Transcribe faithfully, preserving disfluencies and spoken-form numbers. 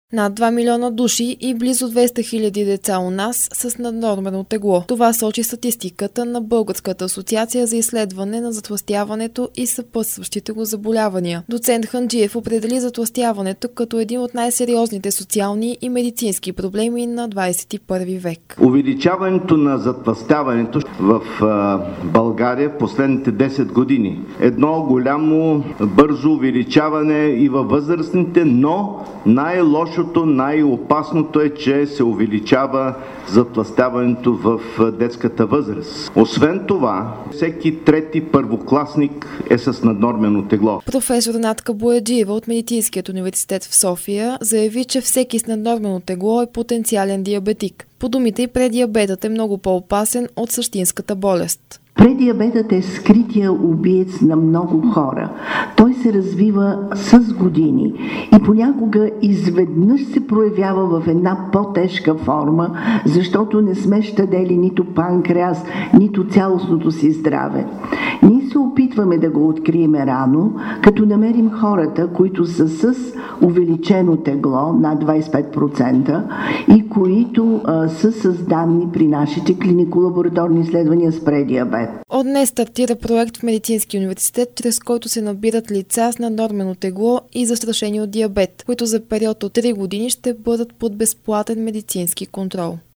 Над два милиона души и близо двеста хиляди деца у нас с наднормено тегло. Това сочи статистиката на Българската асоциация за изследване на затлъстяването и съпътстващите го заболявания. Доцент Ханджиев определи затлъстяването като един от най-сериозните социални и медицински проблеми на двадесет и първи век. Увеличаването на затлъстяването в България последните десет години. Едно голямо, бързо увеличаване и във възрастните, но най-лошото, най-опасното е, че се увеличава затлъстяването в детската възраст. Освен това, всеки трети първокласник е с наднормено тегло. Професор Натка Бояджиева от Медицинският университет в София заяви, че всеки с наднормено тегло е потенциален диабетик. По думите й, предиабетът е много по-опасен от същинската болест. Предиабетът е скрития убиец на много хора. Той се развива с години и понякога изведнъж се проявява в една по-тежка форма, защото не сме щадели нито панкреас, нито цялостното си здраве. Ние се опитваме да го открием рано, като намерим хората, които са с увеличено тегло над двадесет и пет процента и които а, са с данни при нашите клинико-лабораторни изследвания с предиабет. От днес стартира проект в Медицинския университет, чрез който се набират лица с наднормено тегло и застрашени от диабет, които за период от три години ще бъдат под безплатен медицински контрол.